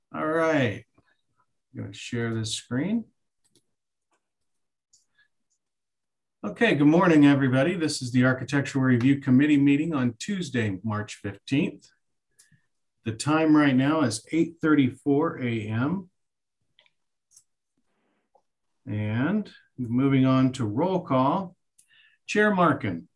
All right, I'm going to share this screen. Okay, good morning, everybody. This is the Architectural Review Committee meeting on Tuesday, March 15th. The time right now is 8:34 a.m. And moving on to roll call, Chair Markin.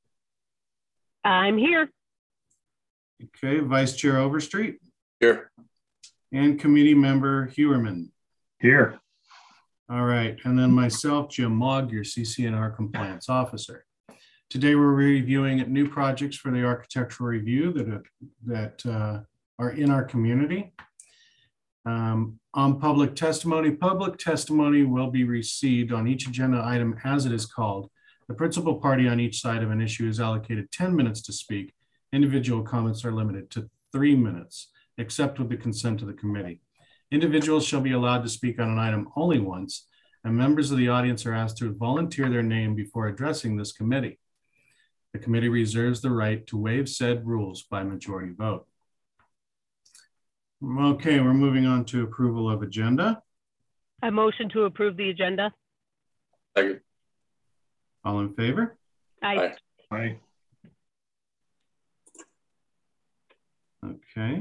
I'm here. Okay, Vice Chair Overstreet. Here. And Committee Member Hewerman. Here. All right, and then myself, Jim Mogg, your CC&R Compliance Officer. Today we're reviewing new projects for the Architectural Review that are in our community. On public testimony will be received on each agenda item as it is called. The principal party on each side of an issue is allocated 10 minutes to speak. Individual comments are limited to 3 minutes, except with the consent of the committee. Individuals shall be allowed to speak on an item only once, and members of the audience are asked to volunteer their name before addressing this committee. The committee reserves the right to waive said rules by majority vote. Okay, we're moving on to approval of agenda. I motion to approve the agenda. Second. All in favor? Aye. Aye. Okay.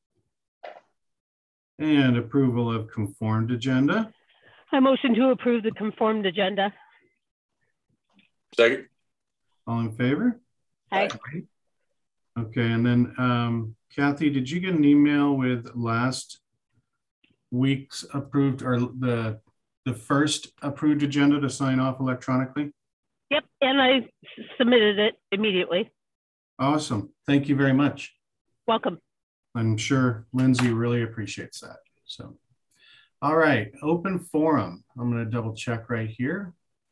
And approval of conformed agenda. I motion to approve the conformed agenda. Second. All in favor? Aye. Okay, and then Kathy, did you get an email with last week's approved or the first approved agenda to sign off electronically? Yep, and I submitted it immediately. Awesome. Thank you very much. Welcome. I'm sure Lindsay really appreciates that. So, all right, open forum. I'm going to double check right here.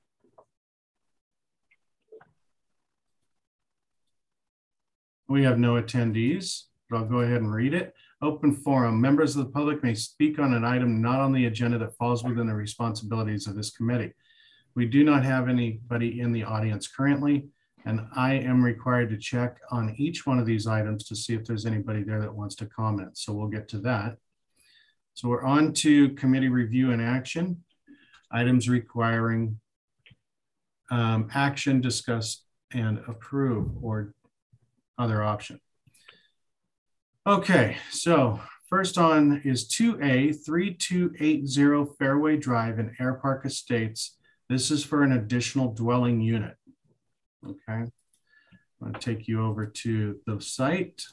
We have no attendees, but I'll go ahead and read it. Open forum. Members of the public may speak on an item not on the agenda that falls within the responsibilities of this committee. We do not have anybody in the audience currently, and I am required to check on each one of these items to see if there's anybody there that wants to comment. So we'll get to that. So we're on to committee review and action. Items requiring action, discuss, and approve, or other option. Okay, so first on is 2A 3280 Fairway Drive in Air Park Estates. This is for an additional dwelling unit. Okay, I'm going to take you over to the site.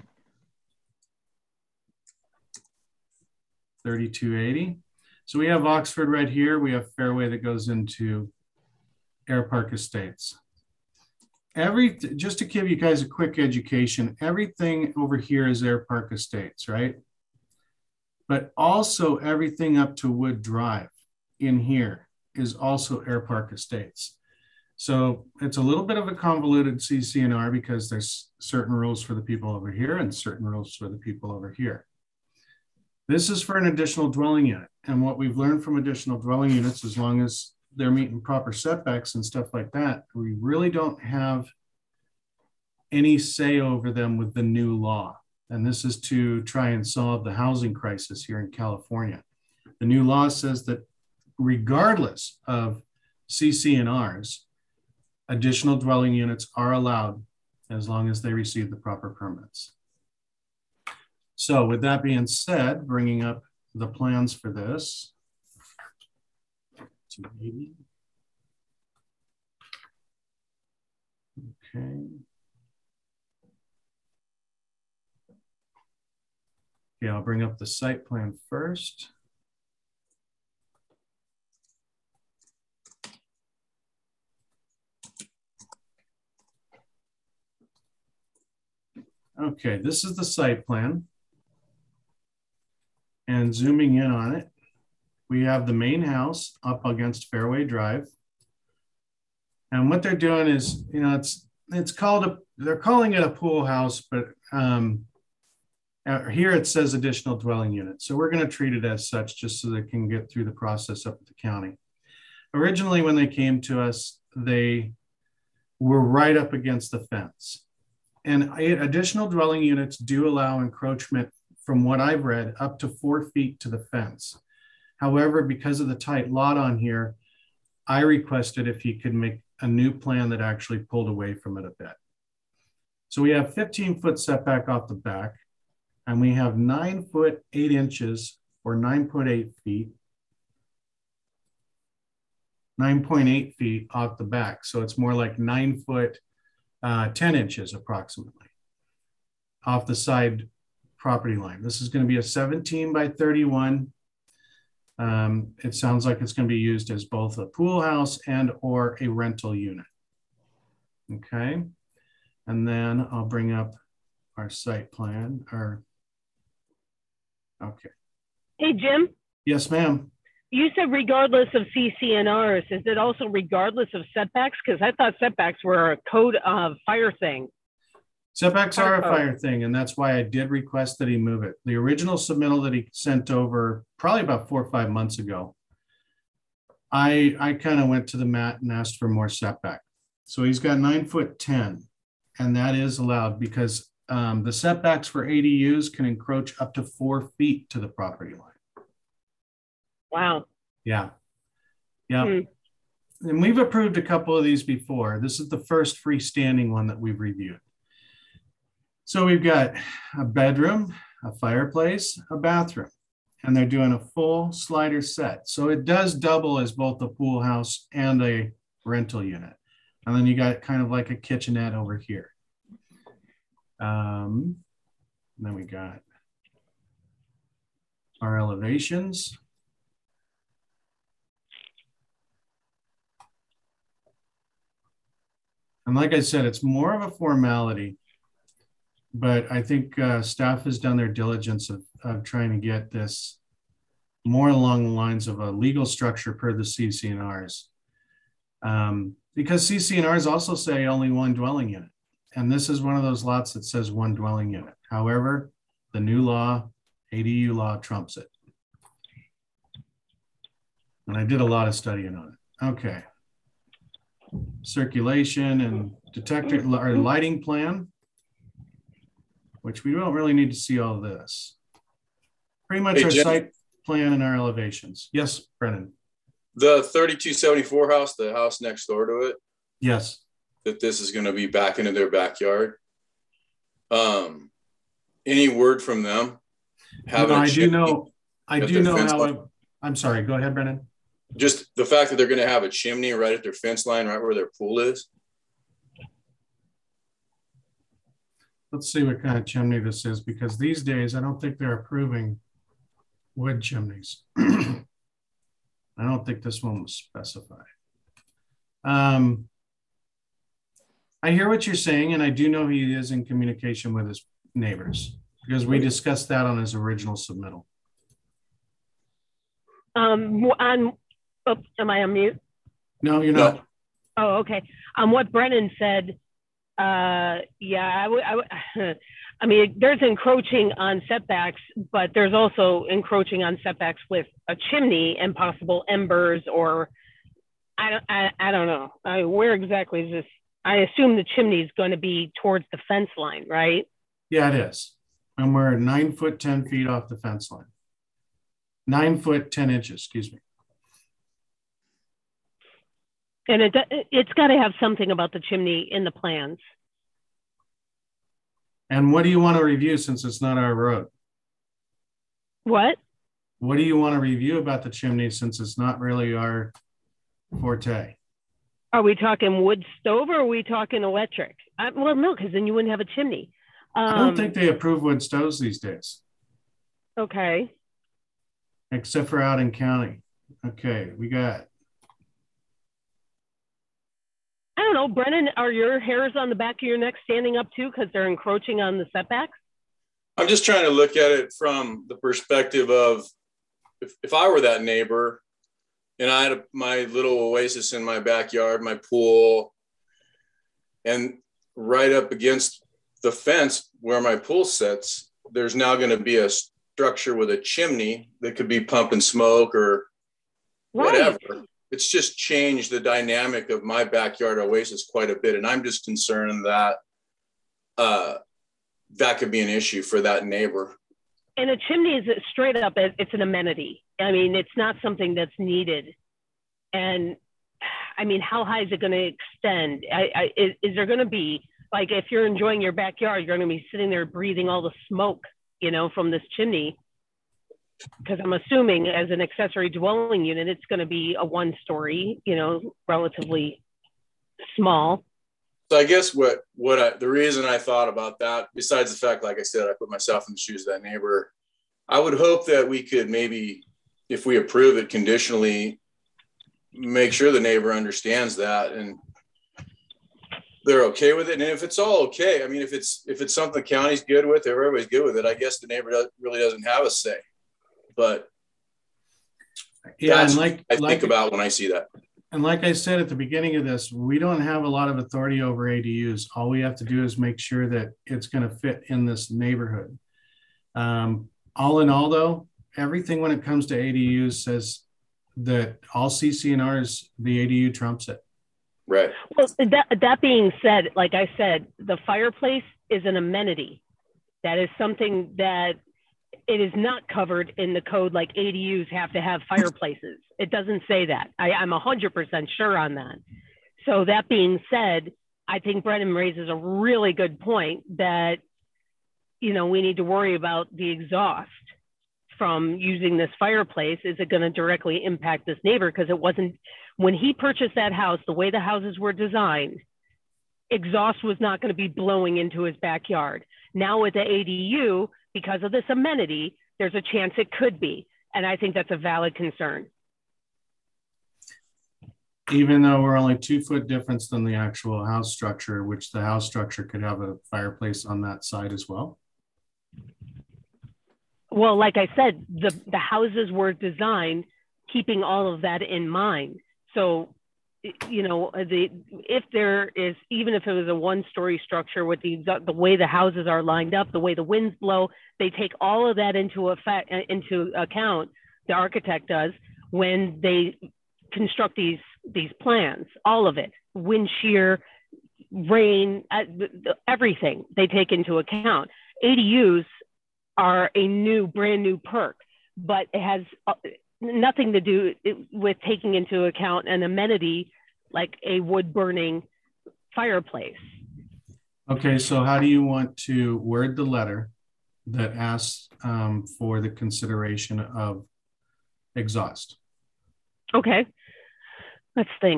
3280. So we have Oxford right here. We have Fairway that goes into Air Park Estates. Just to give you guys a quick education, everything over here is Air Park Estates, right? But also everything up to Wood Drive in here is also Air Park Estates. So it's a little bit of a convoluted CC&R because there's certain rules for the people over here and certain rules for the people over here. This is for an additional dwelling unit. And what we've learned from additional dwelling units, as long as they're meeting proper setbacks and stuff like that, we really don't have any say over them with the new law. And this is to try and solve the housing crisis here in California. The new law says that regardless of CC&Rs, additional dwelling units are allowed as long as they receive the proper permits. So with that being said, bringing up the plans for this. 280. Okay. Okay, I'll bring up the site plan first. Okay, this is the site plan. And zooming in on it, we have the main house up against Fairway Drive. And what they're doing is, you know, it's called they're calling it a pool house, but here it says additional dwelling unit. So we're going to treat it as such just so they can get through the process up at the county. Originally, when they came to us, they were right up against the fence. And additional dwelling units do allow encroachment from what I've read, up to 4 feet to the fence. However, because of the tight lot on here, I requested if he could make a new plan that actually pulled away from it a bit. So we have 15-foot setback off the back, and we have 9 foot 8 inches or 9.8 feet, 9.8 feet off the back. So it's more like 9 foot 10 inches approximately off the side property line. This is going to be a 17 by 31. It sounds like it's going to be used as both a pool house and or a rental unit. Okay. And then I'll bring up our site plan. Okay. Hey, Jim, Yes, ma'am. you said regardless of CCNRs. Is it also regardless of setbacks? Because I thought setbacks were a code of fire thing. Setbacks are a fire thing, and that's why I did request that he move it. The original submittal that he sent over probably about 4 or 5 months ago, I kind of went to the mat and asked for more setback. So he's got 9 foot 10, and that is allowed because the setbacks for ADUs can encroach up to 4 feet to the property line. Wow. Yeah. Yeah. And we've approved a couple of these before. This is the first freestanding one that we've reviewed. So we've got a bedroom, a fireplace, a bathroom, and they're doing a full slider set. So it does double as both a pool house and a rental unit. And then you got kind of like a kitchenette over here. Then we got our elevations. And like I said, it's more of a formality, but I think staff has done their diligence of trying to get this more along the lines of a legal structure per the CCNRs. Because CCNRs also say only one dwelling unit. And this is one of those lots that says one dwelling unit. However, the new law, ADU law, trumps it. And I did a lot of studying on it. Okay. Circulation and detector or lighting plan, which we don't really need to see all of this. Pretty much our site plan and our elevations. Yes, Brennan. The 3274 house, the house next door to it. Yes. That this is going to be back into their backyard. Any word from them? No, I do know how. I'm sorry. Go ahead, Brennan. Just the fact that they're going to have a chimney right at their fence line, right where their pool is. Let's see what kind of chimney this is, because these days I don't think they're approving wood chimneys. I don't think this one was specified. I hear what you're saying, and I do know he is in communication with his neighbors because we discussed that on his original submittal. Am I on mute? No, you're not. Oh, okay. What Brennan said, I mean, there's encroaching on setbacks, but there's also encroaching on setbacks with a chimney and possible embers, or I don't know. Where exactly is this? I assume the chimney is going to be towards the fence line, right? Yeah, it is. And we're 9 foot 10 feet off the fence line. 9 foot 10 inches, excuse me. And it's got to have something about the chimney in the plans. And what do you want to review since it's not our road? What? What do you want to review about the chimney since it's not really our forte? Are we talking wood stove or are we talking electric? Well, no, because then you wouldn't have a chimney. I don't think they approve wood stoves these days. Okay. Except for out in county. Okay, we got. I don't know, Brennan, are your hairs on the back of your neck standing up too because they're encroaching on the setbacks? I'm just trying to look at it from the perspective of if I were that neighbor and I had my little oasis in my backyard, my pool, and right up against the fence where my pool sits, there's now going to be a structure with a chimney that could be pumping smoke or whatever. It's just changed the dynamic of my backyard oasis quite a bit. And I'm just concerned that that could be an issue for that neighbor. And a chimney is straight up, it's an amenity. I mean, it's not something that's needed. And I mean, how high is it going to extend? Is there going to be, like, if you're enjoying your backyard, you're going to be sitting there breathing all the smoke, you know, from this chimney? Because I'm assuming as an accessory dwelling unit, it's going to be a 1-story, you know, relatively small. So I guess the reason I thought about that, besides the fact, like I said, I put myself in the shoes of that neighbor, I would hope that we could maybe, if we approve it conditionally, make sure the neighbor understands that and they're okay with it. And if it's all okay, I mean, if it's something the county's good with, if everybody's good with it, I guess the neighbor really doesn't have a say. But yeah, that's and what I think about when I see that. And like I said at the beginning of this, we don't have a lot of authority over ADUs. All we have to do is make sure that it's going to fit in this neighborhood. All in all, though, everything when it comes to ADUs says that all CC&Rs, the ADU trumps it. Right. Well, that being said, like I said, the fireplace is an amenity. That is something that it is not covered in the code, like ADUs have to have fireplaces. It doesn't say that. I'm 100% sure on that. So that being said, I think Brennan raises a really good point that, you know, we need to worry about the exhaust from using this fireplace. Is it going to directly impact this neighbor? Because it wasn't, when he purchased that house, the way the houses were designed, exhaust was not going to be blowing into his backyard. Now with the ADU, because of this amenity, there's a chance it could be. And I think that's a valid concern. Even though we're only 2 foot difference than the actual house structure, which the house structure could have a fireplace on that side as well. Well, like I said, the houses were designed keeping all of that in mind. So, you know, if there is, even if it was a 1-story structure with the way the houses are lined up, the way the winds blow, they take all of that into account. The architect does when they construct these plans, all of it, wind shear, rain, everything they take into account. ADUs are a brand new perk, but it has nothing to do with taking into account an amenity like a wood burning fireplace. Okay, so how do you want to word the letter that asks for the consideration of exhaust? Okay, let's think.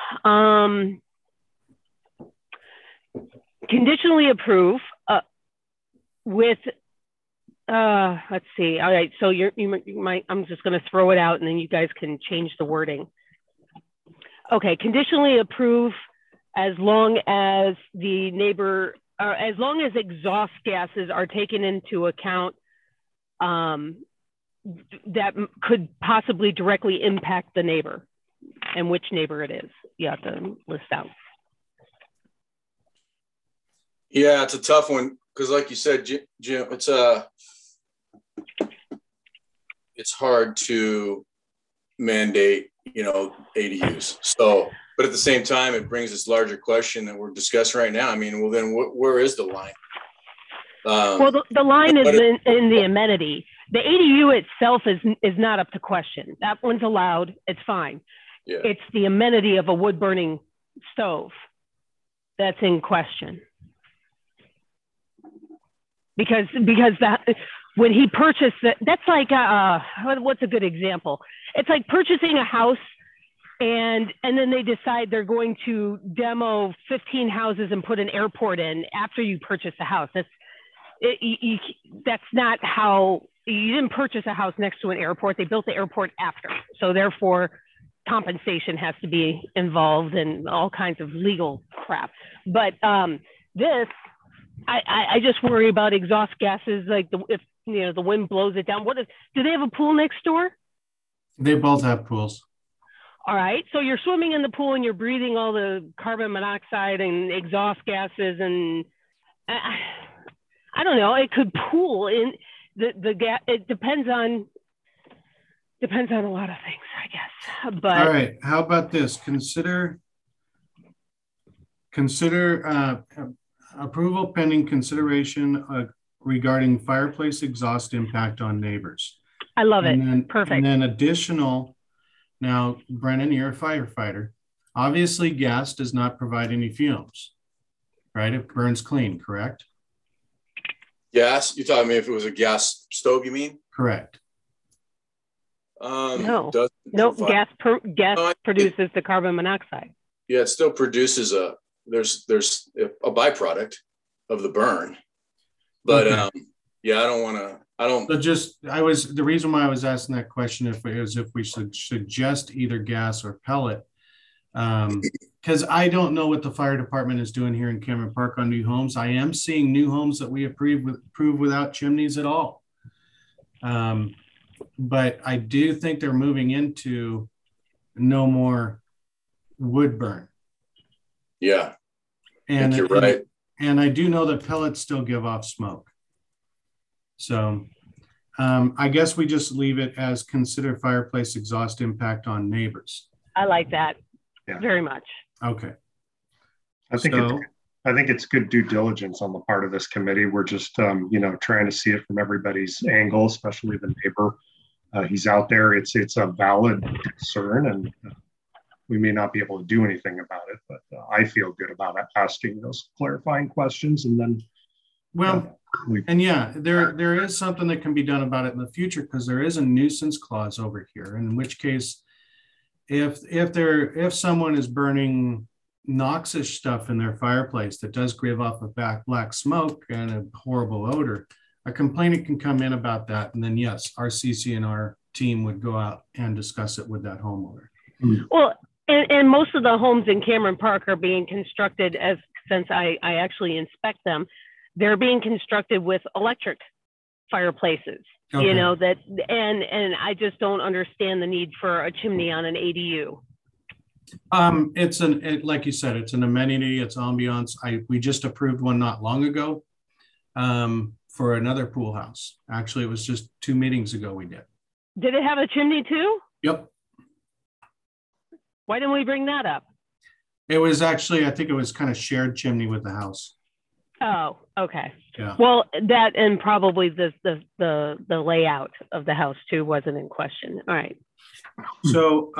Conditionally approve with let's see. All right. So you might, I'm just going to throw it out and then you guys can change the wording. Okay. Conditionally approve as long as the neighbor, or as long as exhaust gases are taken into account that could possibly directly impact the neighbor, and which neighbor it is. You have to list out. Yeah, it's a tough one because, like you said, Jim, it's hard to mandate, you know, ADUs. So, but at the same time, it brings this larger question that we're discussing right now. I mean, well, then where is the line? Well, the line is in the amenity. The ADU itself is not up to question. That one's allowed. It's fine. Yeah. It's the amenity of a wood burning stove that's in question. Because that, when he purchased it, that's like what's a good example? It's like purchasing a house and then they decide they're going to demo 15 houses and put an airport in after you purchase a house. That's not how, you didn't purchase a house next to an airport. They built the airport after. So therefore, compensation has to be involved and all kinds of legal crap. But this, I just worry about exhaust gases, like if you know the wind blows it down. Do they have a pool next door? They both have pools. All right, so you're swimming in the pool and you're breathing all the carbon monoxide and exhaust gases, and I don't know. It could pool in the gas. It depends on a lot of things, I guess. But all right, how about this? Consider approval pending consideration regarding fireplace exhaust impact on neighbors. I love it. And then, Perfect. And then additional, now, Brennan, you're a firefighter. Obviously, gas does not provide any fumes, right? It burns clean, correct? Gas? You talking me if it was a gas stove, you mean? Correct. No, provide, gas produces the carbon monoxide. Yeah, it still produces there's a byproduct of the burn. But okay. Yeah, I don't. So the reason why I was asking that question if we should suggest either gas or pellet, because I don't know what the fire department is doing here in Cameron Park on new homes. I am seeing new homes that we approve without chimneys at all. But I do think they're moving into no more wood burn. Yeah, and you're right. And I do know that pellets still give off smoke. So I guess we just leave it as consider fireplace exhaust impact on neighbors. I like that very much. Okay. I think it's good due diligence on the part of this committee. We're just, trying to see it from everybody's angle, especially the neighbor. He's out there. It's a valid concern, and we may not be able to do anything about it, but I feel good about asking those clarifying questions. And then, there is something that can be done about it in the future, because there is a nuisance clause over here, in which case, if someone is burning noxious stuff in their fireplace that does give off a black smoke and a horrible odor, a complainant can come in about that, and then yes, our CC&R team would go out and discuss it with that homeowner. Well, and most of the homes in Cameron Park are being constructed, since I actually inspect them, they're being constructed with electric fireplaces. Okay. And I just don't understand the need for a chimney on an ADU. Like you said, it's an amenity, it's ambiance. We just approved one not long ago for another pool house. Actually, it was just 2 meetings ago we did. Did it have a chimney too? Yep. Why didn't we bring that up? It was actually, I think it was kind of shared chimney with the house. Oh, okay. Yeah. Well, that and probably the layout of the house too wasn't in question. All right. So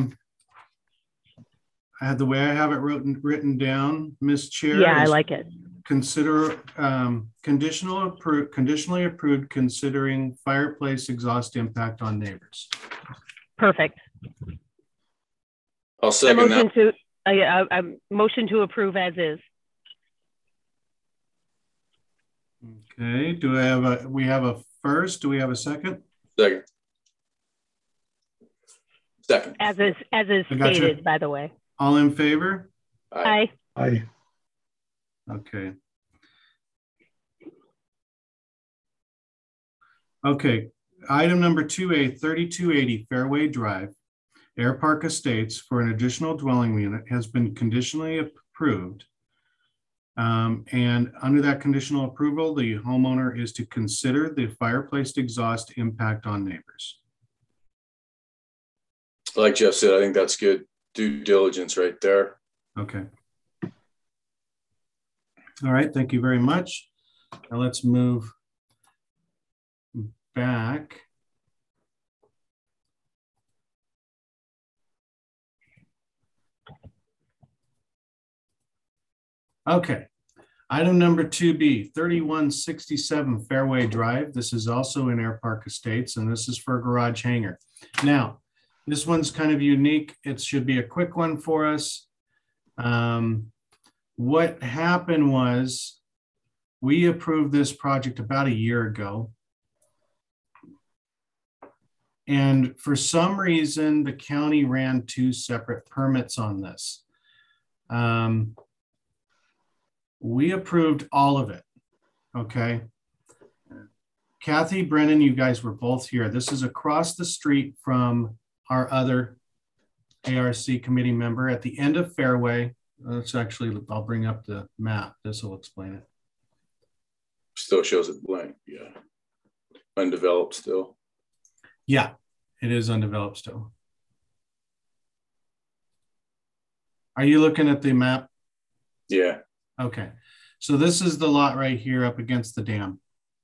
the way I have it written down, Ms. Chair. Yeah, I like it. Consider conditionally approved considering fireplace exhaust impact on neighbors. Perfect. I'll second that. Motion to approve as is. Okay. We have a first. Do we have a second? Second. As is stated, by the way. All in favor? Aye. Aye. Okay. Okay. Item number 2A, 3280 Fairway Drive, Air Park Estates, for an additional dwelling unit has been conditionally approved. And under that conditional approval, the homeowner is to consider the fireplace exhaust impact on neighbors. Like Jeff said, I think that's good due diligence right there. Okay. All right, thank you very much. Now let's move back. Okay, item number 2B, 3167 Fairway Drive. This is also in Air Park Estates, and this is for a garage hangar. Now, this one's kind of unique. It should be a quick one for us. What happened was we approved this project about a year ago. And for some reason, the county ran 2 separate permits on this. We approved all of it, okay? Kathy, Brennan, you guys were both here. This is across the street from our other ARC committee member at the end of Fairway. Let's actually, I'll bring up the map. This will explain it. Still shows it blank, yeah. Undeveloped still. Yeah, it is undeveloped still. Are you looking at the map? Yeah. Okay, so this is the lot right here up against the dam.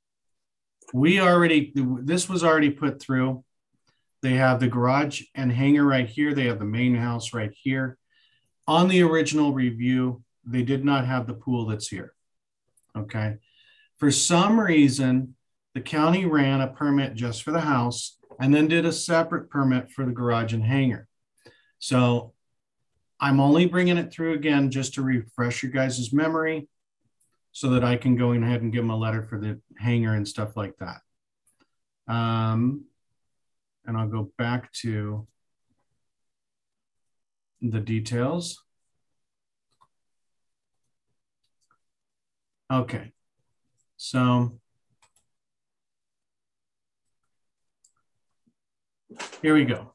this was already put through. They have the garage and hangar right here. They have the main house right here. On the original review, they did not have the pool that's here. Okay. For some reason, the county ran a permit just for the house and then did a separate permit for the garage and hangar. So I'm only bringing it through again just to refresh your guys' memory so that I can go ahead and give them a letter for the hangar and stuff like that. And I'll go back to the details. Okay, so here we go.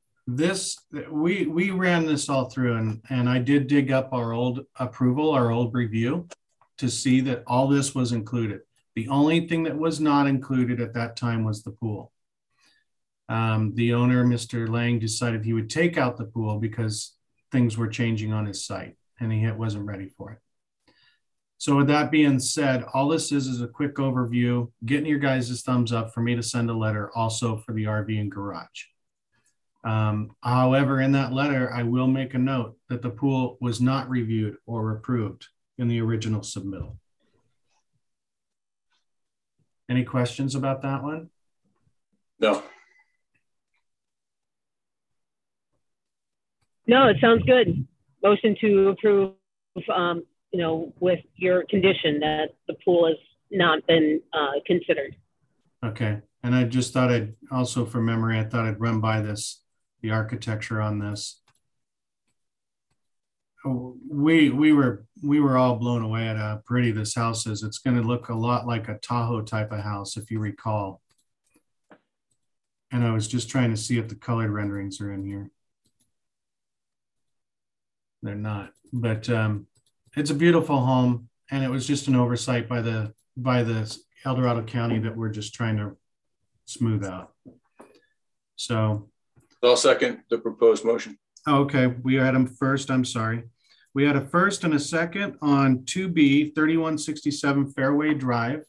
We ran this all through, and I did dig up our old approval, our old review, to see that all this was included. The only thing that was not included at that time was the pool. The owner, Mr. Lang, decided he would take out the pool because things were changing on his site and he wasn't ready for it. So with that being said, all this is a quick overview, getting your guys' thumbs up for me to send a letter also for the RV and garage. However, in that letter, I will make a note that the pool was not reviewed or approved in the original submittal. Any questions about that one? No. No, it sounds good. Motion to approve, you know, with your condition that the pool has not been considered. Okay. And I just thought I'd also, from memory, I thought I'd run by this, the architecture on this. We were all blown away at how pretty this house is. It's going to look a lot like a Tahoe type of house, if you recall. And I was just trying to see if the colored renderings are in here. They're not, but it's a beautiful home, and it was just an oversight by the El Dorado County that we're just trying to smooth out. So I'll second the proposed motion. okay, we had them first. I'm sorry. We had a first and a second on 2B 3167 Fairway Drive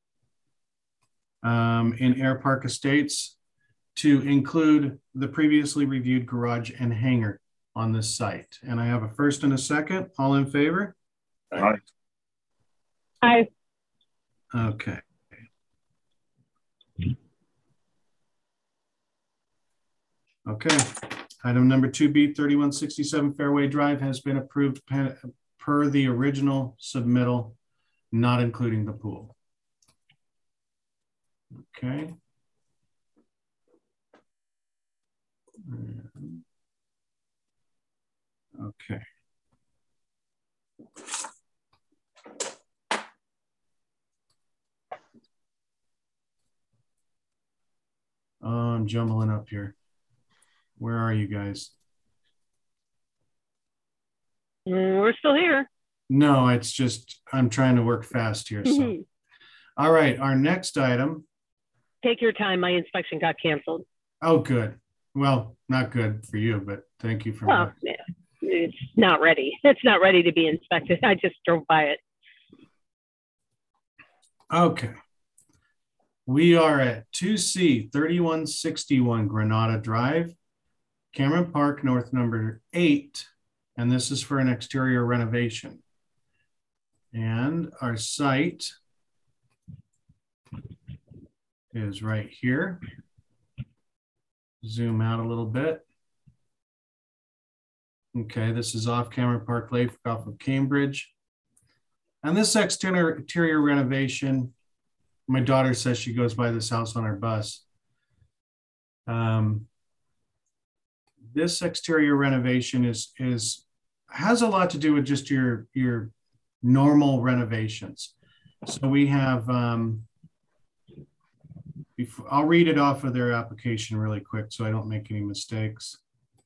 in Air Park Estates to include the previously reviewed garage and hangar on this site. And I have a first and a second. All in favor? Aye. Aye. Okay. Okay. Item number 2B 3167 Fairway Drive has been approved per the original submittal, not including the pool. Okay. Okay. Oh, I'm jumbling up here. Where are you guys? We're still here. No, it's just, I'm trying to work fast here. So, all right, our next item. Take your time. My inspection got canceled. Oh, good. Well, not good for you, but thank you for well, yeah, it's not ready. It's not ready to be inspected. I just drove by it. Okay. We are at 2C 3161 Granada Drive, Cameron Park, North number 8, and this is for an exterior renovation. And our site is right here. Zoom out a little bit. Okay, this is off Cameron Park Lake off of Cambridge. And this exterior renovation, my daughter says she goes by this house on her bus. This exterior renovation has a lot to do with just your normal renovations. So we have, I'll read it off of their application really quick so I don't make any mistakes.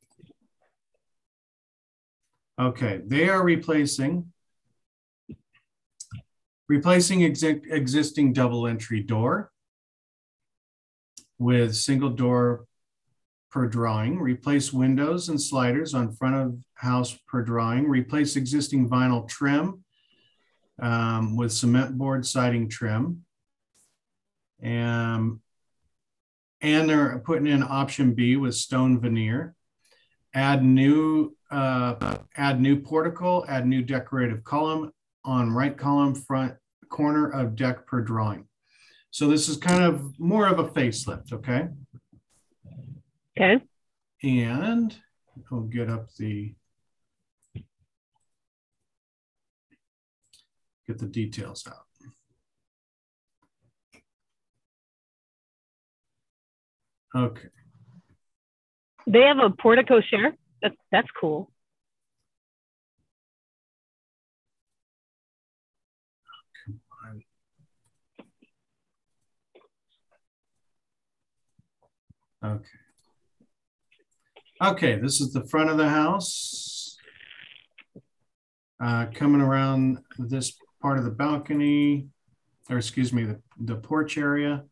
Okay, they are replacing existing double entry door with single door per drawing, replace windows and sliders on front of house per drawing, replace existing vinyl trim with cement board siding trim, And they're putting in option B with stone veneer. Add new portico, add new decorative column on right column front corner of deck per drawing. So this is kind of more of a facelift, okay? Okay. And we'll get the details out. Okay. They have a portico share. That's cool. Okay. Okay, this is the front of the house. Coming around this part of the balcony, or excuse me, the porch area.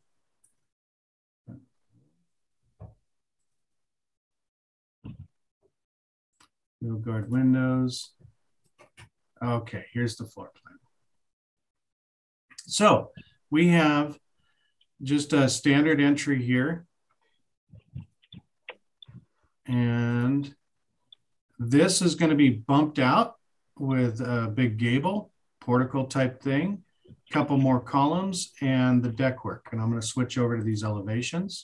No guard windows. Okay, here's the floor plan. So we have just a standard entry here. And this is going to be bumped out with a big gable, portico type thing, a couple more columns, and the deck work. And I'm going to switch over to these elevations.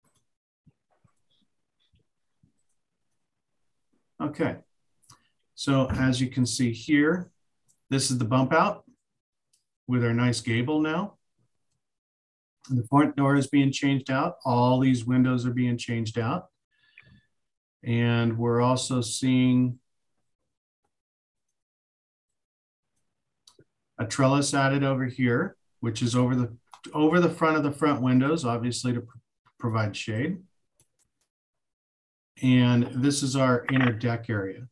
Okay, so as you can see here, this is the bump out with our nice gable now. And the front door is being changed out. All these windows are being changed out. And we're also seeing a trellis added over here, which is over the front of the front windows, obviously to provide shade. And this is our inner deck area.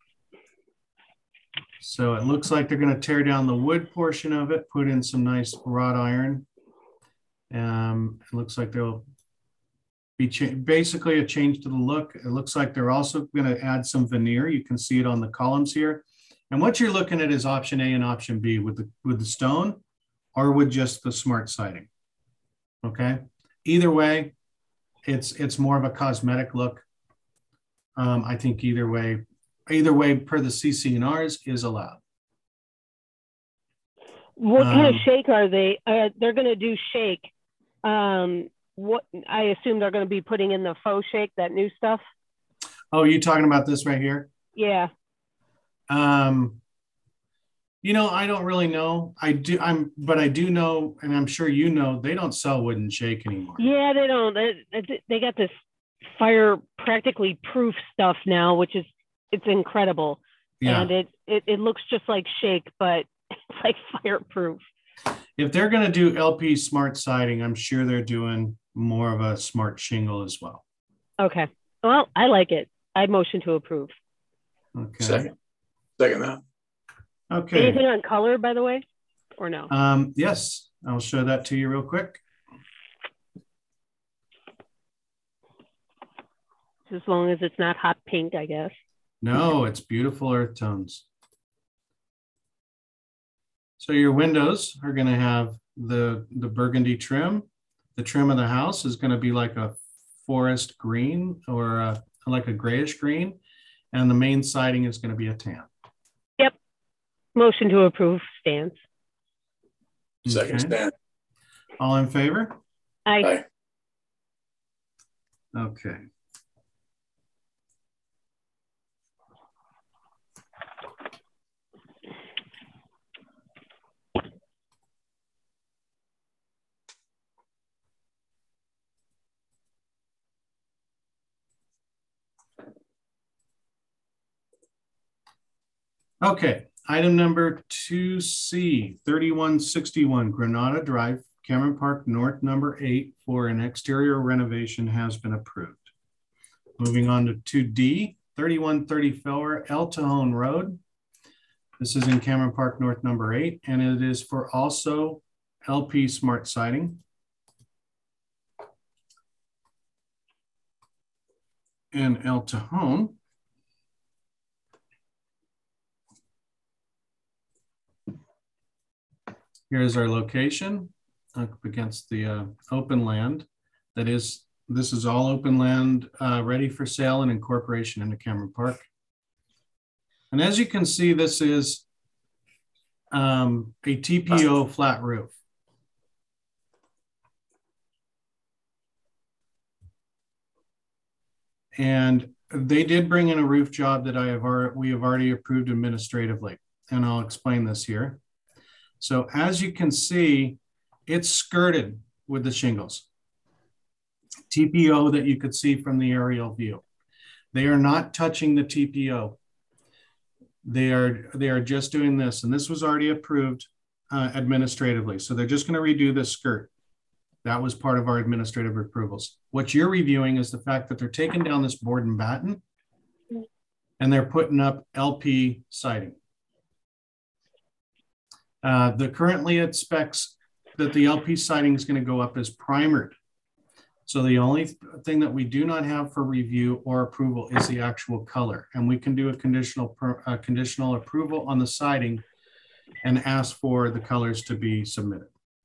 So it looks like they're going to tear down the wood portion of it, put in some nice wrought iron. It looks like they'll be basically a change to the look. It looks like they're also going to add some veneer. You can see it on the columns here. And what you're looking at is option A and option B with the stone or with just the smart siding. Okay. Either way, it's more of a cosmetic look. I think either way per the CC&Rs is allowed. What kind of shake are they? They're going to do shake. What I assume they're going to be putting in the faux shake, that new stuff. Oh, you talking about this right here? Yeah. You know, I don't really know. But I do know, and I'm sure you know, they don't sell wooden shake anymore. Yeah, they don't. They got this fire practically proof stuff now, which is it's incredible. Yeah. And it looks just like shake, but it's like fireproof. If they're going to do LP smart siding, I'm sure they're doing more of a smart shingle as well. Okay. Well, I like it. I motion to approve. Okay. Second that. Okay. Anything on color, by the way, or no? Yes, I'll show that to you real quick. As long as it's not hot pink, I guess. No, it's beautiful earth tones. So your windows are going to have the burgundy trim. The trim of the house is going to be like a forest green or like a grayish green. And the main siding is going to be a tan. Yep. Motion to approve stands. Second stand. All in favor? Aye. Okay. Okay, item number 2C, 3161 Granada Drive, Cameron Park North, number 8, for an exterior renovation has been approved. Moving on to 2D, 3134 El Tejon Road. This is in Cameron Park North, number 8, and it is for also LP Smart Siding. And El Tejon. Here's our location. up against the open land. This is all open land ready for sale and incorporation into Cameron Park. And as you can see, this is a TPO flat roof. And they did bring in a roof job that we have already approved administratively. And I'll explain this here. So as you can see, it's skirted with the shingles. TPO that you could see from the aerial view. They are not touching the TPO. They are just doing this, and this was already approved administratively. So they're just going to redo the skirt. That was part of our administrative approvals. What you're reviewing is the fact that they're taking down this board and batten, and they're putting up LP siding. Currently it specs that the LP siding is going to go up as primered. So the only thing that we do not have for review or approval is the actual color. And we can do a conditional approval on the siding and ask for the colors to be submitted.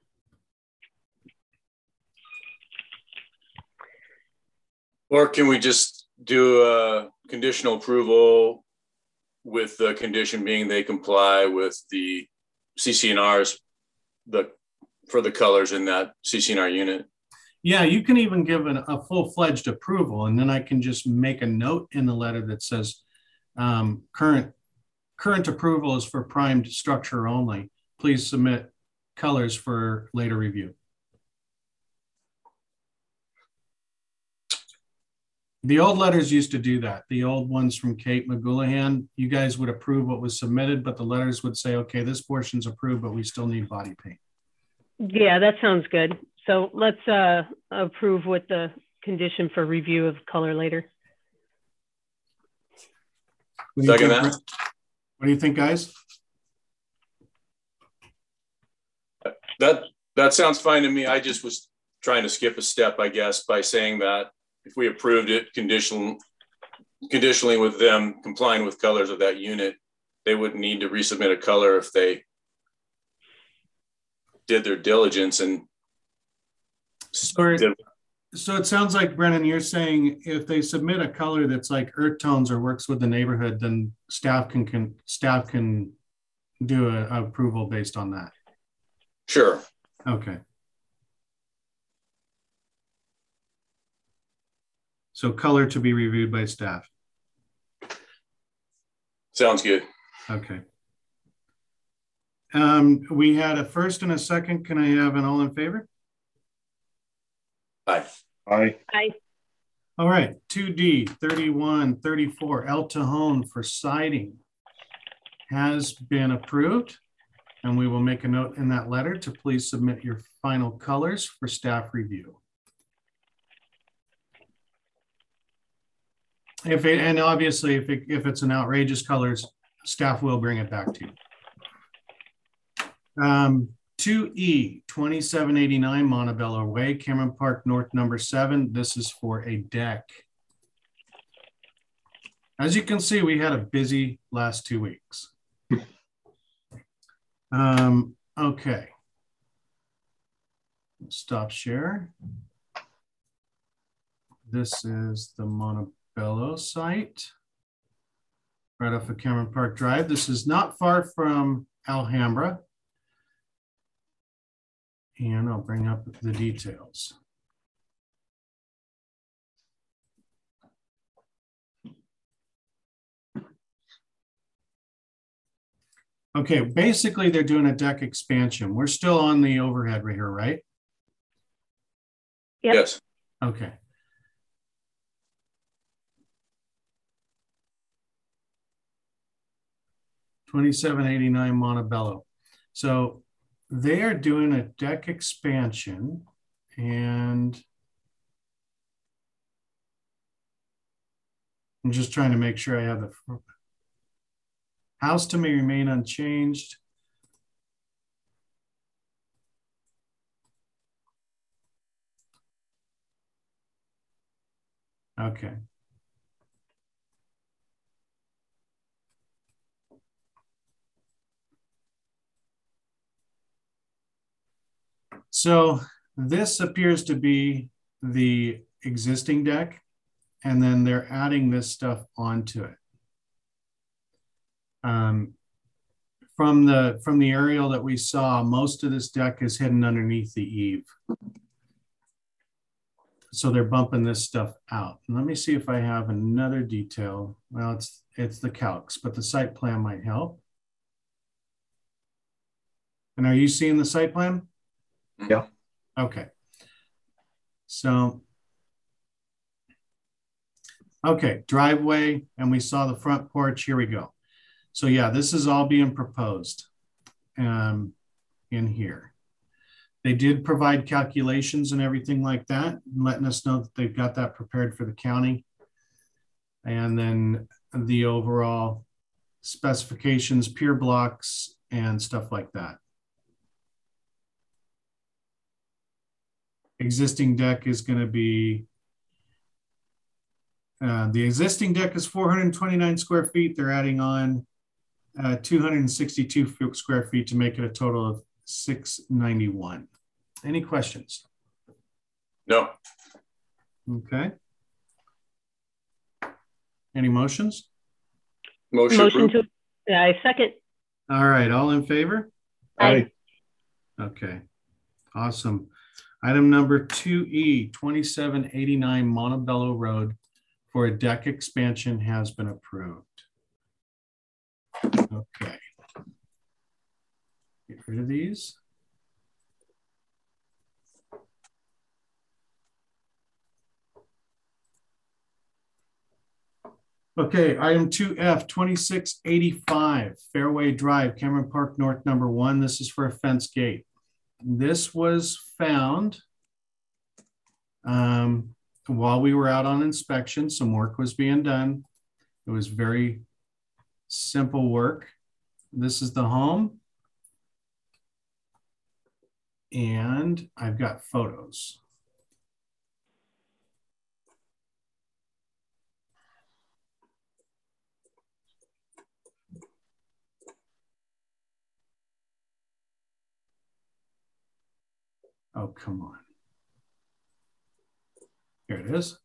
Or can we just do a conditional approval with the condition being they comply with the CC&Rs for the colors in that CC&R unit? Yeah, you can even give a full-fledged approval, and then I can just make a note in the letter that says current approval is for primed structure only. Please submit colors for later review. The old letters used to do that. The old ones from Kate McGullahan, you guys would approve what was submitted, but the letters would say, okay, this portion's approved, but we still need body paint. Yeah, that sounds good. So let's approve with the condition for review of color later. Second that. What do you think, guys? That sounds fine to me. I just was trying to skip a step, I guess, by saying that if we approved it conditionally with them complying with colors of that unit, they wouldn't need to resubmit a color if they did their diligence and so it sounds like, Brennan, you're saying if they submit a color that's like earth tones or works with the neighborhood, then staff can do an approval based on that. Sure. Okay. So color to be reviewed by staff. Sounds good. Okay. We had a first and a second. Can I have an all in favor? Aye. Aye. Aye. All right, 2D 3134 El Cajon for siding has been approved, and we will make a note in that letter to please submit your final colors for staff review. And obviously, if it's an outrageous colors, staff will bring it back to you. 2E 2789 Montebello Way, Cameron Park North number 7. This is for a deck. As you can see, we had a busy last 2 weeks. Okay. Stop share. This is the Montebello site right off of Cameron Park Drive. This is not far from Alhambra. And I'll bring up the details. Okay, basically they're doing a deck expansion. We're still on the overhead right here, right? Yep. Yes. Okay. $27.89 Montebello. So they are doing a deck expansion, and I'm just trying to make sure I have the house to remain unchanged. Okay. So this appears to be the existing deck, and then they're adding this stuff onto it. From the aerial that we saw, most of this deck is hidden underneath the eave. So they're bumping this stuff out. And let me see if I have another detail. Well, it's the calcs, but the site plan might help. And are you seeing the site plan? Yeah. Okay. So, okay, driveway, and we saw the front porch. Here we go. So yeah, this is all being proposed in here. They did provide calculations and everything like that, letting us know that they've got that prepared for the county. And then the overall specifications, pier blocks, and stuff like that. Existing deck is going to be, the existing deck is 429 square feet. They're adding on 262 square feet to make it a total of 691. Any questions? No. Okay. Any motions? Motion to, I second. All right, all in favor? Aye. Okay, awesome. Item number 2E, 2789 Montebello Road for a deck expansion has been approved. Okay. Get rid of these. Okay, item 2F, 2685 Fairway Drive, Cameron Park North #1. This is for a fence gate. This was found while we were out on inspection. Some work was being done. It was very simple work. This is the home. And I've got photos. Oh, come on. Here it is.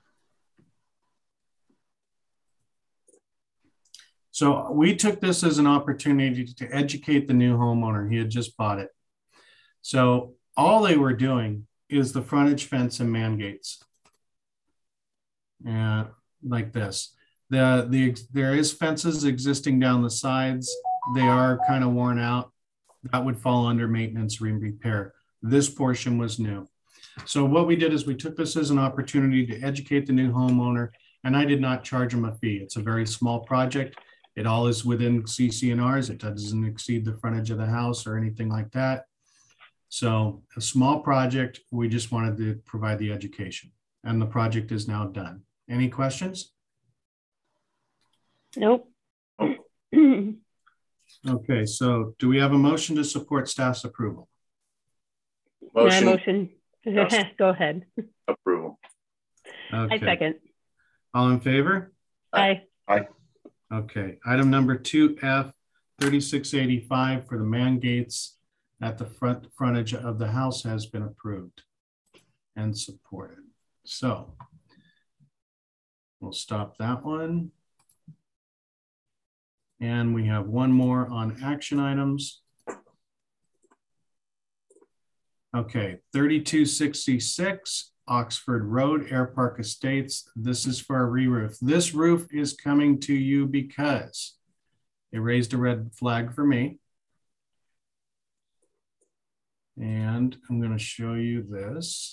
So we took this as an opportunity to educate the new homeowner. He had just bought it. So all they were doing is the frontage fence and man gates. And like this. There is fences existing down the sides. They are kind of worn out. That would fall under maintenance and repair. This portion was new. So what we did is we took this as an opportunity to educate the new homeowner, and I did not charge them a fee. It's a very small project. It all is within CC&Rs. It doesn't exceed the frontage of the house or anything like that. So a small project, we just wanted to provide the education, and the project is now done. Any questions? Nope. Okay, so do we have a motion to support staff's approval? Motion. Yes. Go ahead. Approval. Okay. I second. All in favor? Aye. Aye. Okay, item number 2F, 3685 for the man gates at the frontage of the house has been approved and supported. So we'll stop that one. And we have one more on action items. Okay, 3266 Oxford Road, Air Park Estates. This is for a re-roof. This roof is coming to you because it raised a red flag for me. And I'm going to show you this.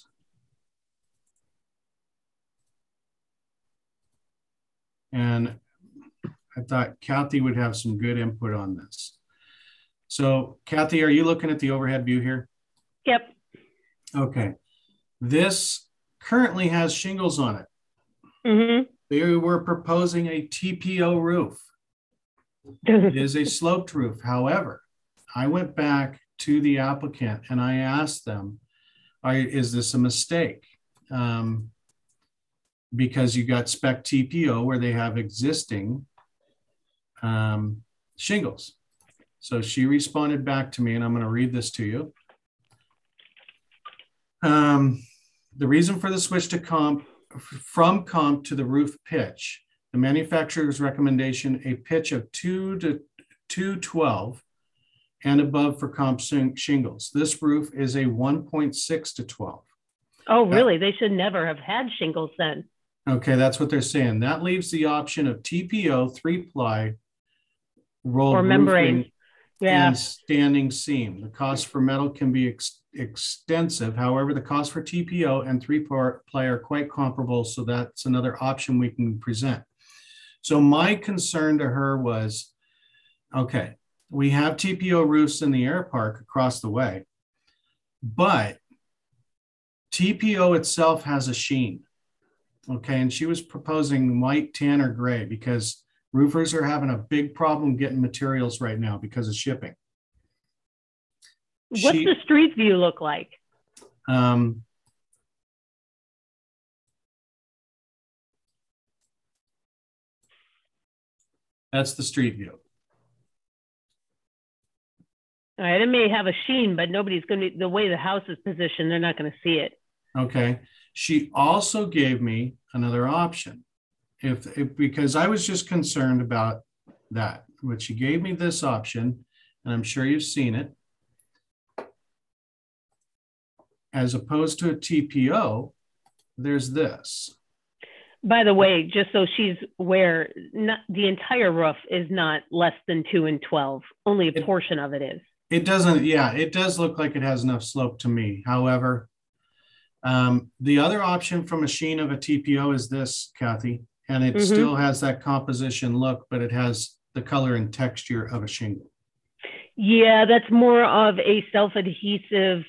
And I thought Kathy would have some good input on this. So Kathy, are you looking at the overhead view here? Yep. Okay. This currently has shingles on it. Mm-hmm. They were proposing a TPO roof. It is a sloped roof. However, I went back to the applicant and I asked them, is this a mistake? Because you got spec TPO where they have existing shingles. So she responded back to me, and I'm going to read this to you. The reason for the switch to from comp to the roof pitch, the manufacturer's recommendation, a pitch of 2 to 212 and above for comp shingles. This roof is a 1.6 to 12. Oh, really? They should never have had shingles then. Okay, that's what they're saying. That leaves the option of TPO, 3-ply, rolled or membrane, and standing seam. The cost for metal can be extensive. However, the cost for TPO and 3-ply are quite comparable, so that's another option we can present. So my concern to her was, okay, we have TPO roofs in the air park across the way, but TPO itself has a sheen. Okay, and she was proposing white, tan, or gray because roofers are having a big problem getting materials right now because of shipping. What's the street view look like? That's the street view. All right, it may have a sheen, but nobody's going to, the way the house is positioned, they're not going to see it. Okay. She also gave me another option because I was just concerned about that. But she gave me this option, and I'm sure you've seen it. As opposed to a TPO, there's this. By the way, just so she's aware, not, the entire roof is not less than 2 and 12. Only a portion of it is. It doesn't, yeah, it does look like it has enough slope to me. However, the other option from a sheen of a TPO is this, Kathy, and it still has that composition look, but it has the color and texture of a shingle. Yeah, that's more of a self-adhesive,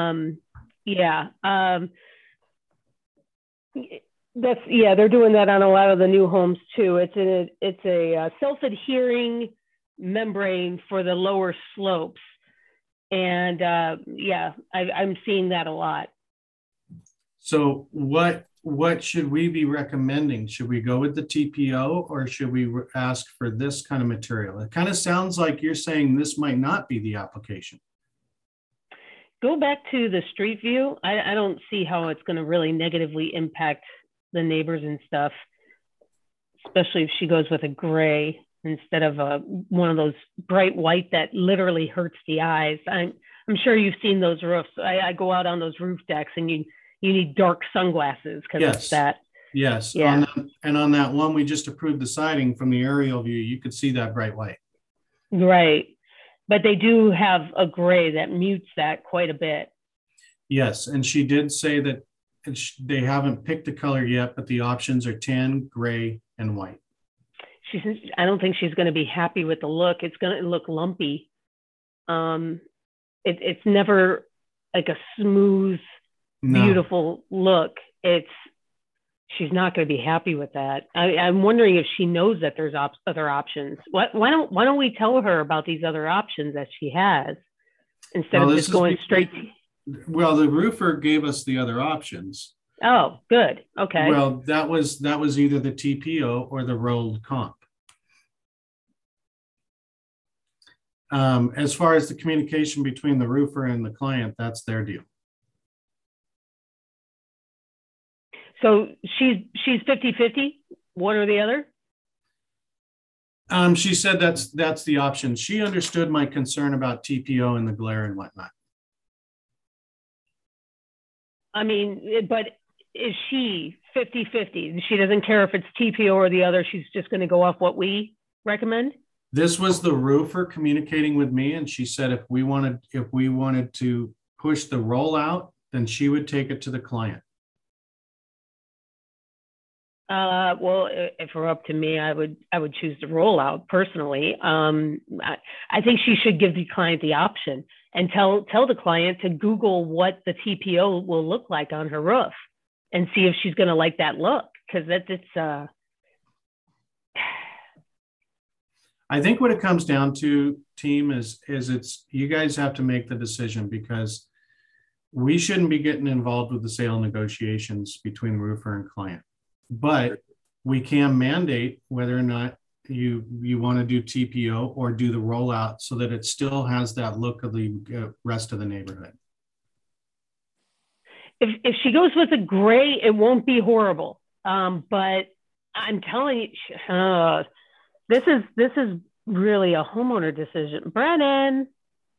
they're doing that on a lot of the new homes too. It's a self-adhering membrane for the lower slopes. And I'm seeing that a lot. So what should we be recommending? Should we go with the TPO or should we ask for this kind of material? It kind of sounds like you're saying this might not be the application. Go back to the street view. I don't see how it's going to really negatively impact the neighbors and stuff, especially if she goes with a gray instead of one of those bright white that literally hurts the eyes. I'm sure you've seen those roofs. I go out on those roof decks and you need dark sunglasses because it's that. Yes. Yeah. On that one, we just approved the siding from the aerial view. You could see that bright white. Right. But they do have a gray that mutes that quite a bit. Yes. And she did say that they haven't picked a color yet, but the options are tan, gray, and white. I don't think she's going to be happy with the look. It's going to look lumpy. It's never like a smooth, beautiful look. She's not going to be happy with that. I'm wondering if she knows that there's other options. Why don't we tell her about these other options that she has instead of just going straight? Well, the roofer gave us the other options. Oh, good. Okay. Well, that was either the TPO or the rolled comp. As far as the communication between the roofer and the client, that's their deal. So she's 50-50, one or the other? She said that's the option. She understood my concern about TPO and the glare and whatnot. I mean, but is she 50-50? She doesn't care if it's TPO or the other. She's just going to go off what we recommend? This was the roofer communicating with me, and she said if we wanted to push the rollout, then she would take it to the client. Well, if it were up to me, I would choose the rollout personally. I think she should give the client the option and tell the client to Google what the TPO will look like on her roof and see if she's going to like that look. Because I think what it comes down to, team, is you guys have to make the decision, because we shouldn't be getting involved with the sale negotiations between roofer and client. But we can mandate whether or not you want to do TPO or do the rollout so that it still has that look of the rest of the neighborhood. if she goes with a gray, it won't be horrible. But I'm telling you, this is really a homeowner decision. Brennan.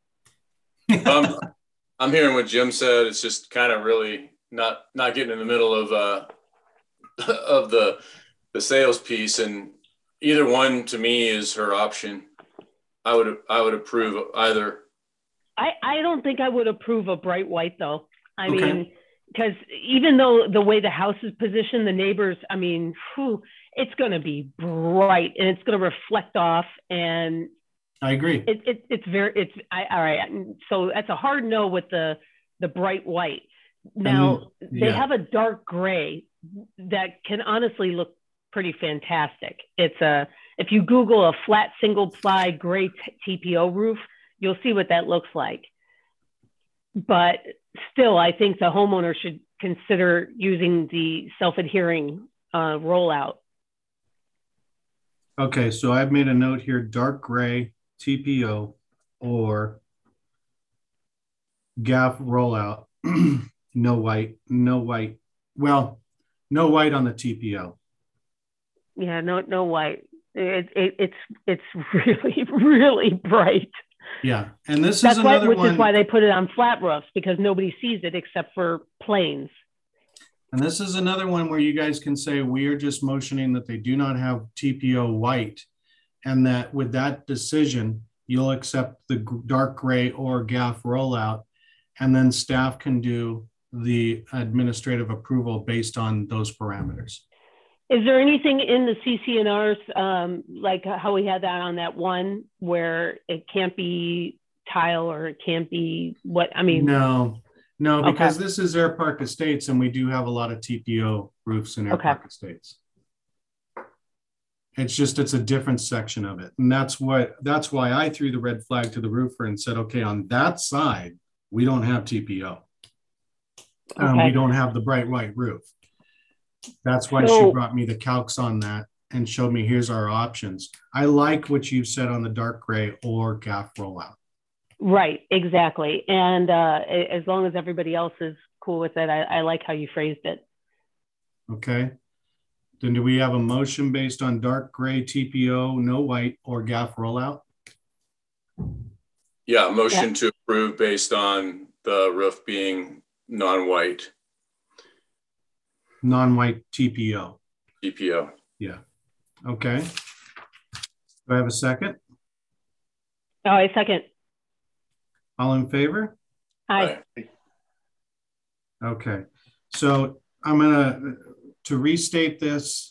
I'm hearing what Jim said. It's just kind of really not getting in the middle of of the sales piece, and either one to me is her option. I would approve either. I don't think I would approve a bright white though. I Okay. mean, because even though the way the house is positioned, the neighbors, I mean, it's going to be bright and it's going to reflect off, and I agree. all right. So that's a hard no with the bright white. Now they have a dark gray that can honestly look pretty fantastic. If you Google a flat single ply gray TPO roof, you'll see what that looks like. But still, I think the homeowner should consider using the self-adhering rollout. Okay, so I've made a note here, dark gray TPO or GAF rollout. No white. Well, no white on the TPO. Yeah, no white. It's really, really bright. Yeah, and which is why they put it on flat roofs, because nobody sees it except for planes. And this is another one where you guys can say we are just motioning that they do not have TPO white, and that with that decision you'll accept the dark gray or GAF rollout, and then staff can do the administrative approval based on those parameters. Is there anything in the CC&Rs, like how we had that on that one, where it can't be tile or it can't be what, I mean? No, because this is Air Park Estates and we do have a lot of TPO roofs in Air Park Estates. It's a different section of it. And that's why I threw the red flag to the roofer and said, okay, on that side, we don't have TPO. We don't have the bright white roof. That's why she brought me the calcs on that and showed me, here's our options. I like what you've said on the dark gray or GAF rollout. Right, exactly. And as long as everybody else is cool with it, I like how you phrased it. Okay. Then do we have a motion based on dark gray TPO, no white, or GAF rollout? Yeah, motion to approve based on the roof being non-white. Non-white TPO. TPO. Yeah. Okay. Do I have a second? Oh, I second. All in favor? Aye. Okay. So I'm going to restate this.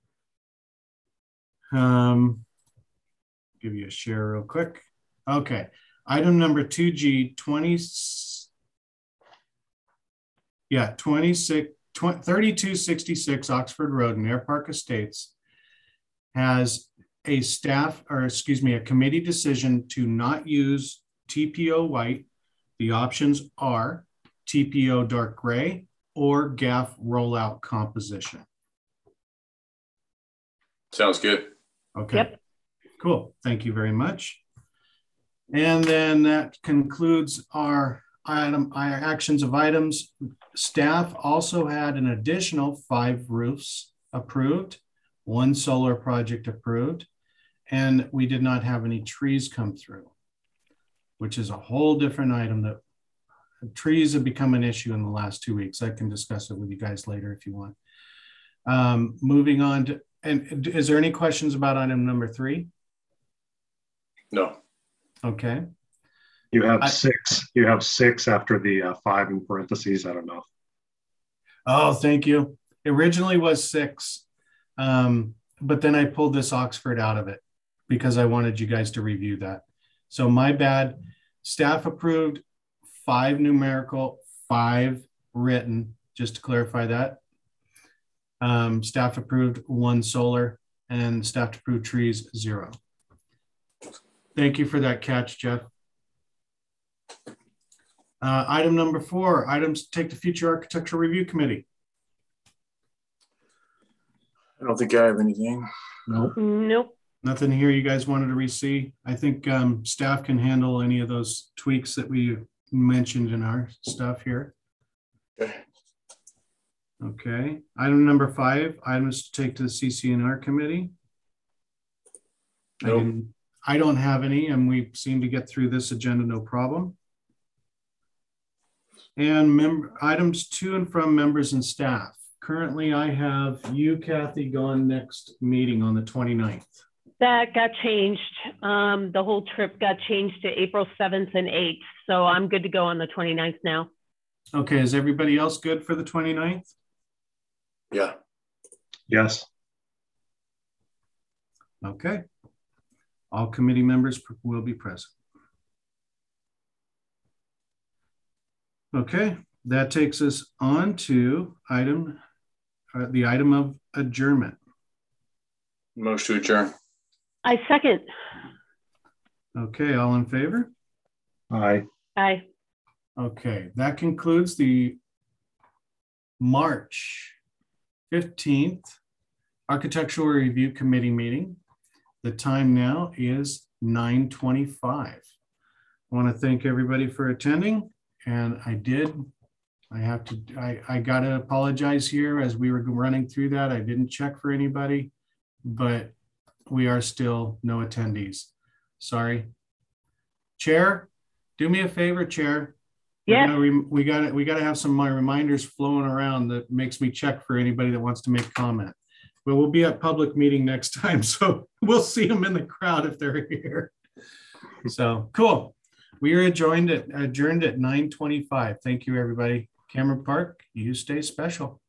Give you a share real quick. Okay. Item number 2G 3266 Oxford Road in Air Park Estates has a committee decision to not use TPO white. The options are TPO dark gray or GAF rollout composition. Sounds good. Okay. Yep. Cool. Thank you very much. And then that concludes our actions of items. Staff also had an additional 5 roofs approved, 1 solar project approved, and we did not have any trees come through, which is a whole different item. That trees have become an issue in the last 2 weeks. I can discuss it with you guys later if you want. Moving on to, and is there any questions about item number 3? No. Okay. You have 6. You have 6 after the 5 in parentheses. I don't know. Oh, thank you. It originally was 6, but then I pulled this Oxford out of it because I wanted you guys to review that. So my bad. Staff approved 5 numerical, 5 written, just to clarify that. Staff approved 1 solar, and staff approved trees 0. Thank you for that catch, Jeff. Item number 4, items to take to Future Architecture Review Committee. I don't think I have anything. Nope. Nothing here you guys wanted to re-see. I think staff can handle any of those tweaks that we mentioned in our stuff here. Okay. Okay. Item number 5, items to take to the CCNR committee. Nope. I don't have any, and we seem to get through this agenda no problem. And items to and from members and staff. Currently, I have you, Kathy, gone next meeting on the 29th. That got changed. The whole trip got changed to April 7th and 8th. So I'm good to go on the 29th now. Okay, is everybody else good for the 29th? Yeah. Yes. Okay. All committee members will be present. Okay, that takes us on to the item of adjournment. Motion to adjourn. I second. Okay, all in favor? Aye. Aye. Okay, that concludes the March 15th Architectural Review Committee meeting. The time now is 9:25. I want to thank everybody for attending, and I got to apologize here as we were running through that. I didn't check for anybody, but we are still no attendees. Sorry. Chair, do me a favor, Chair. Yes. We got to have some reminders flowing around that makes me check for anybody that wants to make comment. But we'll be at public meeting next time, so we'll see them in the crowd if they're here. So cool. We are adjourned at 9:25. Thank you, everybody. Cameron Park, you stay special.